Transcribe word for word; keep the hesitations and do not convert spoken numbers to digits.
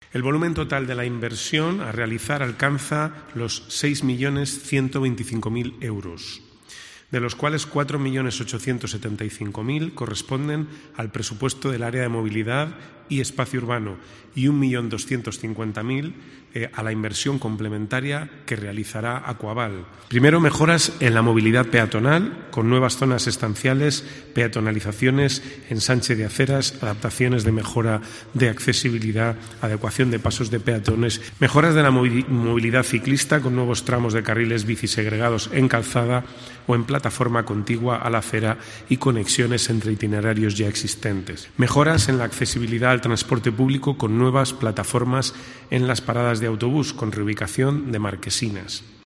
El volumen total de la inversión a realizar alcanza los seis millones ciento veinticinco mil euros, de los cuales cuatro millones ochocientos setenta y cinco mil corresponden al presupuesto del área de movilidad y espacio urbano y un millón doscientos cincuenta mil eh, a la inversión complementaria que realizará Aquaval. Primero, mejoras en la movilidad peatonal, con nuevas zonas estanciales, peatonalizaciones, ensanche de aceras, adaptaciones de mejora de accesibilidad, adecuación de pasos de peatones, mejoras de la movilidad ciclista con nuevos tramos de carriles bici segregados en calzada o en plataforma contigua a la acera y conexiones entre itinerarios ya existentes. Mejoras en la accesibilidad al transporte público con nuevas plataformas en las paradas de autobús con reubicación de marquesinas.